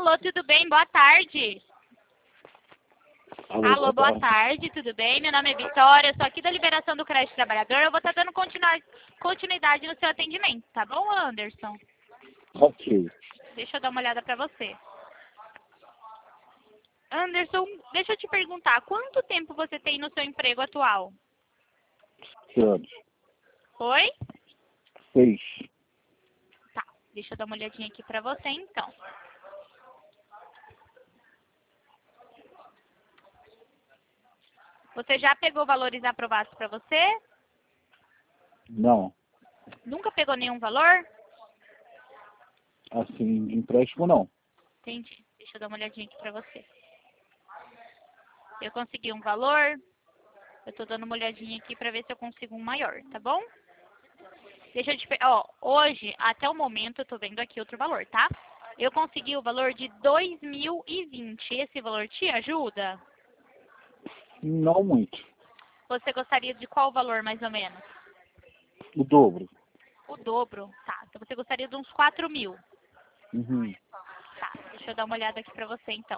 Alô, tudo bem? Boa tarde. Alô, Boa tarde, tudo bem? Meu nome é Vitória, eu sou aqui da Liberação do Crédito Trabalhador. Eu vou estar dando continuidade no seu atendimento, tá bom, Anderson? Ok. Deixa eu dar uma olhada pra você. Anderson, deixa eu te perguntar, quanto tempo você tem no seu emprego atual? 6 anos. Oi? 6. Tá, deixa eu dar uma olhadinha aqui pra você, então. Você já pegou valores aprovados pra você? Não. Nunca pegou nenhum valor? Assim, de empréstimo, não. Entendi. Deixa eu dar uma olhadinha aqui pra você. Eu consegui um valor. Eu tô dando uma olhadinha aqui pra ver se eu consigo um maior, tá bom? Deixa eu te... hoje, até o momento, eu tô vendo aqui outro valor, tá? Eu consegui o valor de 2020. Esse valor te ajuda? Não muito. Você gostaria de qual valor, mais ou menos? O dobro. O dobro. Tá. Então você gostaria de uns 4.000. Uhum. Tá. Deixa eu dar uma olhada aqui pra você, então.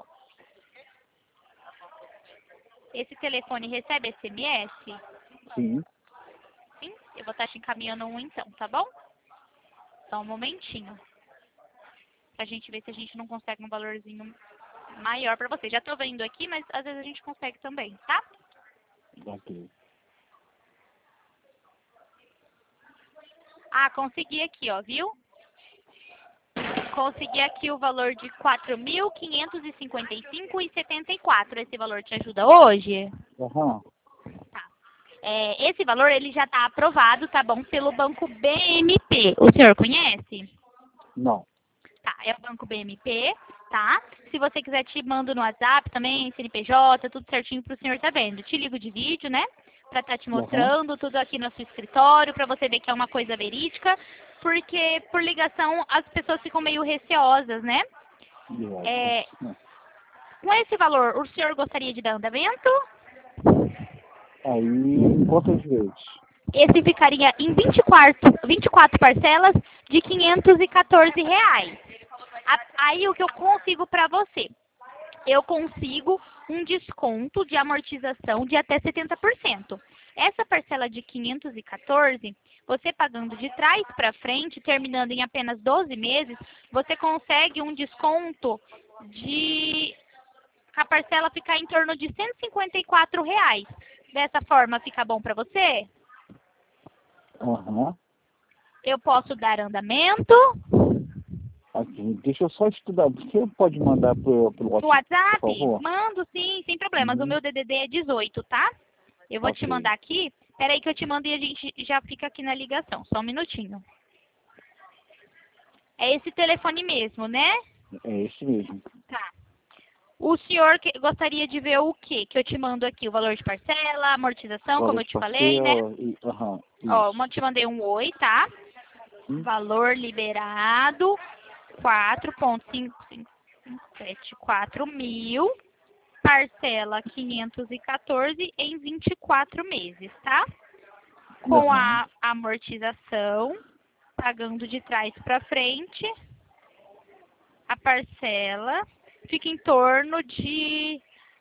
Esse telefone recebe SMS? Sim. Sim? Eu vou estar te encaminhando um, então, tá bom? Só um momentinho. Pra gente ver se a gente não consegue um valorzinho maior pra você. Já tô vendo aqui, mas às vezes a gente consegue também, tá? Ok. Ah, consegui aqui, ó, viu? Consegui aqui o valor de 4.555,74. Esse valor te ajuda hoje? Aham. Tá. Esse valor, ele já tá aprovado, tá bom? Pelo Banco BMP. O senhor conhece? Não. Tá, é o Banco BMP, tá? Se você quiser, te mando no WhatsApp também, CNPJ, tudo certinho pro senhor tá vendo. Te ligo de vídeo, né? Pra tá te mostrando tudo aqui no seu escritório, pra você ver que é uma coisa verídica. Porque por ligação as pessoas ficam meio receosas, né? Com esse valor, o senhor gostaria de dar andamento? Aí, em quantas vezes? Esse ficaria em 24 parcelas de R$ 514. Aí o que eu consigo para você? Eu consigo um desconto de amortização de até 70%. Essa parcela de 514, você pagando de trás para frente, terminando em apenas 12 meses, você consegue um desconto de a parcela ficar em torno de R$ 154. Dessa forma, fica bom para você? Aham. Eu posso dar andamento. Aqui, deixa eu só estudar. Você pode mandar pelo O WhatsApp, WhatsApp? por favor? Mando sim, sem problemas. O Uhum. meu DDD é 18, tá? Eu vou te Ok. mandar aqui. Peraí que eu te mando e a gente já fica aqui na ligação. Só um minutinho. É esse telefone mesmo, né? É esse mesmo. Tá. O senhor gostaria de ver o quê? Que eu te mando aqui o valor de parcela, amortização, como Valor eu de te falei, né? parcela e... Aham. Ó, Isso. eu te mandei um oi, tá? Valor liberado, 4.574 mil. Parcela 514 em 24 meses, tá? Com Aham. a amortização, pagando de trás para frente, a parcela fica em torno de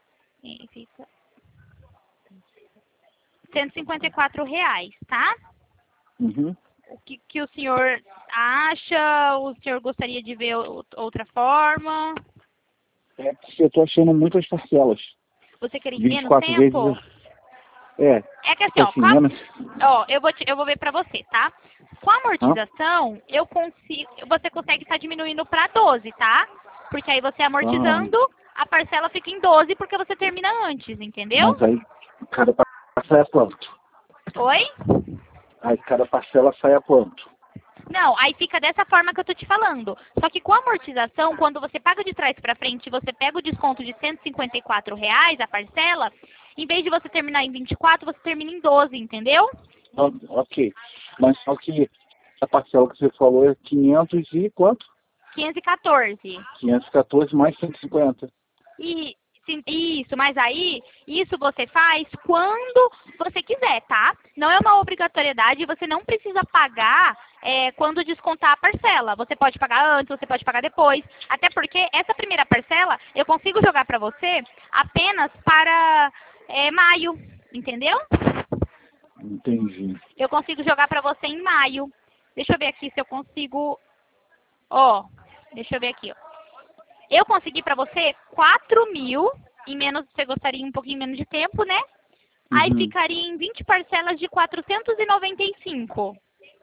R$ 154, tá? Uhum. O que o senhor acha? O senhor gostaria de ver outra forma? É porque eu tô achando muitas parcelas. Você quer em menos 24 tempo? vezes. É. É que assim, Tipo assim, menos. eu vou ver pra você, tá? Com a Hã? amortização, você consegue estar diminuindo pra 12, tá? Porque aí você Ah, amortizando, a parcela fica em 12 porque você termina antes, entendeu? mas aí cada parcela é quanto? Oi? Aí cada parcela sai a quanto? Não, aí fica dessa forma que eu tô te falando. Só que com a amortização, quando você paga de trás pra frente e você pega o desconto de R$ 154 a parcela, em vez de você terminar em 24, você termina em 12, entendeu? Ok. Mas só que a parcela que você falou é 500 e quanto? 514. 514 mais 150. E Isso, mas aí, isso você faz quando você quiser, tá? Não é uma obrigatoriedade, você não precisa pagar quando descontar a parcela. Você pode pagar antes, você pode pagar depois. Até porque essa primeira parcela eu consigo jogar para você apenas para maio, entendeu? Entendi. Eu consigo jogar para você em maio. Deixa eu ver aqui se eu consigo... Ó, deixa eu ver aqui, ó. Eu consegui pra você 4.000, e menos, você gostaria um pouquinho menos de tempo, né? Aí ficaria em 20 parcelas de 495.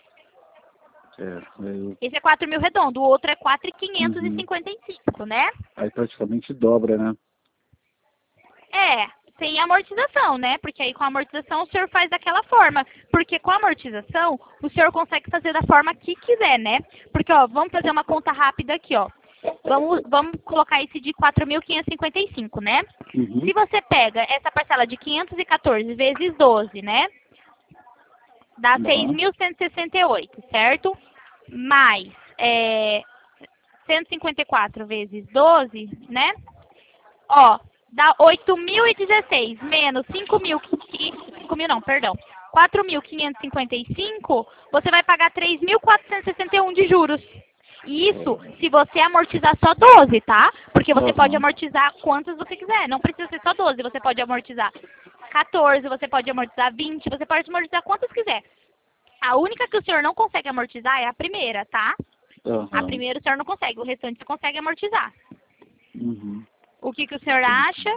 Esse é 4.000 redondo, o outro é 4.555, né? Aí praticamente dobra, né? Sem amortização, né? Porque aí com a amortização o senhor faz daquela forma. Porque com a amortização o senhor consegue fazer da forma que quiser, né? Porque, ó, vamos fazer uma conta rápida aqui, ó. Vamos colocar esse de 4.555, né? Se você pega essa parcela de 514 vezes 12, né? Dá 6.168, certo? Mais 154 vezes 12, né? Ó, dá 8.016 menos 4.555, você vai pagar 3.461 de juros. Isso se você amortizar só 12, tá? Porque você pode amortizar quantos você quiser. Não precisa ser só 12. Você pode amortizar 14, você pode amortizar 20, você pode amortizar quantos quiser. A única que o senhor não consegue amortizar é a primeira, tá? A primeira o senhor não consegue, o restante você consegue amortizar. O que o senhor acha?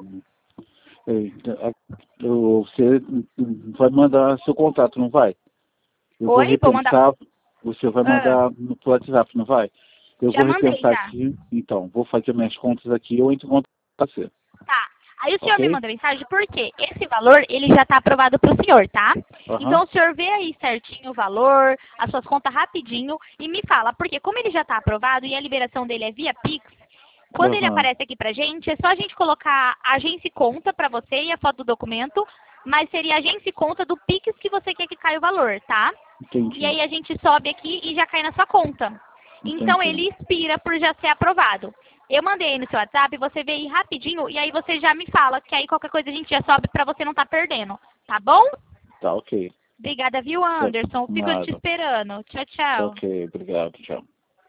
Você vai mandar seu contato, não vai? Eu vou repensar. Você vai mandar no WhatsApp, não vai? Eu vou repensar aqui. Então, vou fazer minhas contas aqui. Eu entro em contato com você. Tá. Aí o senhor me manda mensagem, porque esse valor, ele já está aprovado para o senhor, tá? Então o senhor vê aí certinho o valor, as suas contas rapidinho e me fala. Porque como ele já está aprovado e a liberação dele é via Pix, quando ele aparece aqui pra gente, é só a gente colocar agência e conta pra você e a foto do documento, mas seria agência e conta do Pix que você quer que caia o valor, tá? Entendi. E aí a gente sobe aqui e já cai na sua conta. Então ele expira por já ser aprovado. Eu mandei aí no seu WhatsApp, você vê aí rapidinho e aí você já me fala, que aí qualquer coisa a gente já sobe pra você não estar perdendo, tá bom? Tá, ok. Obrigada, viu, Anderson? Fico te esperando. Tchau, tchau. Ok, obrigado, tchau.